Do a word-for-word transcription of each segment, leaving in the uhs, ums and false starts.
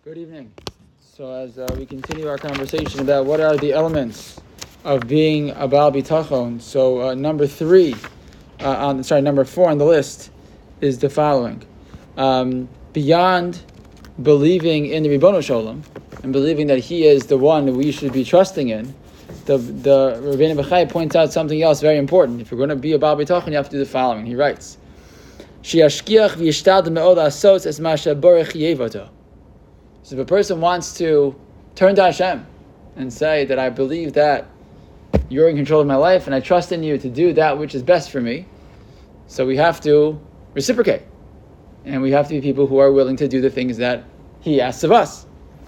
Good evening. So as uh, we continue our conversation about what are the elements of being a Baal Bitachon, so uh, number three, uh, on sorry, number four on the list is the following: um, beyond believing in the Ribbono Shel Olam and believing that He is the one that we should be trusting in, the the Rabbeinu Bechai points out something else very important. If you're going to be a Baal Bitachon, you have to do the following. He writes, "Shiashkiach v'yishtad me'od asos es masha borech yevoto." So if a person wants to turn to Hashem and say that I believe that you're in control of my life and I trust in you to do that which is best for me, so we have to reciprocate. And we have to be people who are willing to do the things that He asks of us.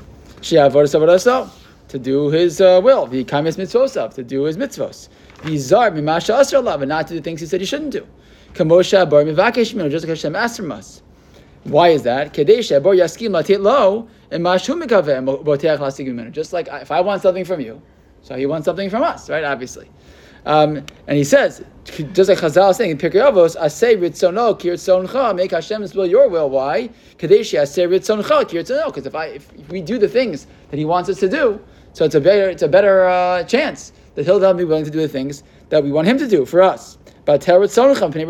To do His uh, will, to do His mitzvos, and not to do things He said He shouldn't do. Just like Hashem asked from us. Why is that? Just like if I want something from you, so He wants something from us, right? Obviously. Um, and He says, just like Chazal is saying in Pirkei Avos, Aseh ritzono ki ritzoncha, make Hashem's will your will. Why? Kadeshi aseh ritzoncha ki ritzono. Because if I, if we do the things that He wants us to do, so it's a better, it's a better uh, chance that He'll be willing to do the things that we want Him to do for us. Same thing. Be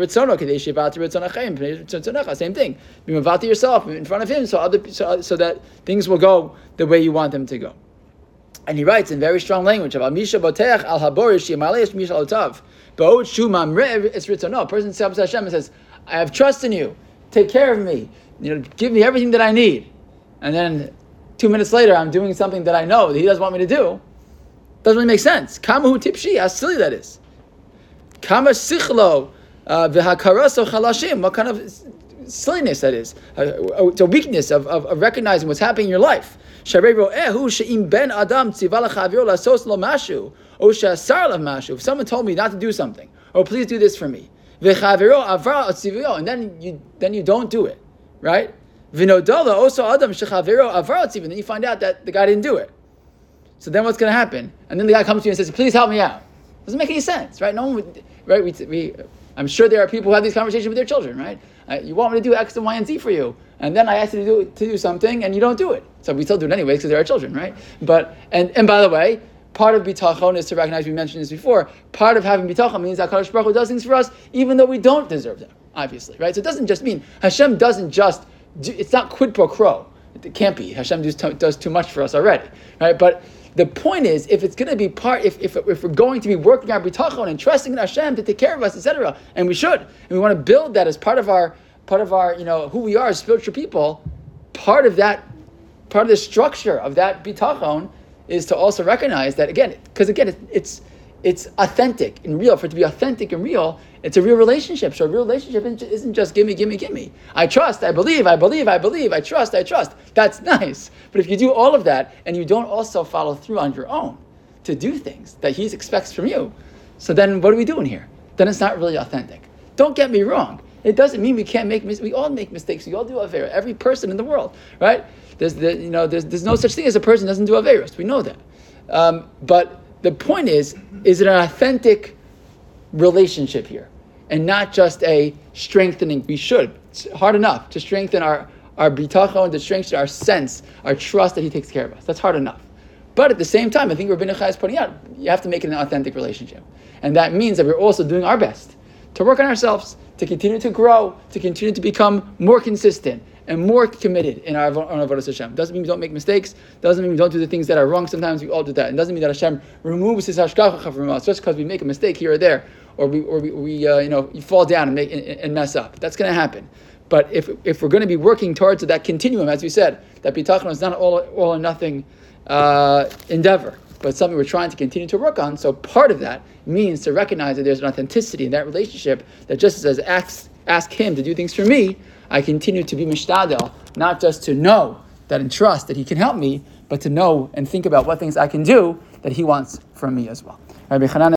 mavati yourself in front of Him, so other so, so that things will go the way you want them to go. And he writes in very strong language about Misha Boteach al Haborish Yamalesh Misha Otav. Ba'od Shu Mamrev is written. No, a person comes to Hashem and says, I have trust in you. Take care of me. You know, give me everything that I need. And then two minutes later, I'm doing something that I know that He doesn't want me to do. Doesn't really make sense. Kamahu tipshi, how silly that is. Kama sichlo v'hakaraso chalashim. What kind of silliness that is? It's a weakness of, of, of recognizing what's happening in your life. If someone told me not to do something, or please do this for me, and then you then you don't do it, right? Then you find out that the guy didn't do it. So then what's going to happen? And then the guy comes to you and says, please help me out. Doesn't make any sense, right? No one would, right? We, we, I'm sure there are people who have these conversations with their children, right? Uh, you want me to do X and Y and Z for you, and then I ask you to do to do something, and you don't do it. So we still do it anyways because they're our children, right? But and and by the way, part of bitachon is to recognize. We mentioned this before. Part of having bitachon means that Kadosh Baruch Hu does things for us, even though we don't deserve them, obviously, right? So it doesn't just mean Hashem doesn't just. Do, it's not quid pro quo. It can't be. Hashem does too, does too much for us already, right? But the point is, if it's going to be part, if, if if we're going to be working our bitachon and trusting in Hashem to take care of us, et cetera, and we should, and we want to build that as part of our part of our, you know, who we are as spiritual people. Part of that, part of the structure of that bitachon is to also recognize that again, because again, it, it's it's authentic and real. For it to be authentic and real, it's a real relationship. So a real relationship isn't just gimme, gimme, gimme. I trust, I believe, I believe, I believe, I trust, I trust. That's nice. But if you do all of that and you don't also follow through on your own to do things that He expects from you, so then what are we doing here? Then it's not really authentic. Don't get me wrong. It doesn't mean we can't make mistakes. We all make mistakes. We all do avera. Every person in the world, right? There's the, you know, there's there's no such thing as a person who doesn't do averos. We know that. Um, but the point is, is it an authentic relationship here? And not just a strengthening. We should. It's hard enough to strengthen our, our bitachon, to strengthen our sense, our trust that He takes care of us. That's hard enough. But at the same time, I think Rabbeinu Bechai is pointing out, you have to make it an authentic relationship. And that means that we're also doing our best to work on ourselves, to continue to grow, to continue to become more consistent and more committed in our avodas Hashem. Doesn't mean we don't make mistakes. Doesn't mean we don't do the things that are wrong. Sometimes we all do that. And doesn't mean that Hashem removes His hashgacha from us just because we make a mistake here or there, or we or we, we uh, you know you fall down and make and, and mess up. That's going to happen. But if if we're going to be working towards that continuum, as we said, that bitachon is not all all or nothing uh, endeavor, but something we're trying to continue to work on. So part of that means to recognize that there's an authenticity in that relationship that just as ask, ask Him to do things for me, I continue to be mishtadel, not just to know that and trust that He can help me, but to know and think about what things I can do that He wants from me as well. Rabbi Hanan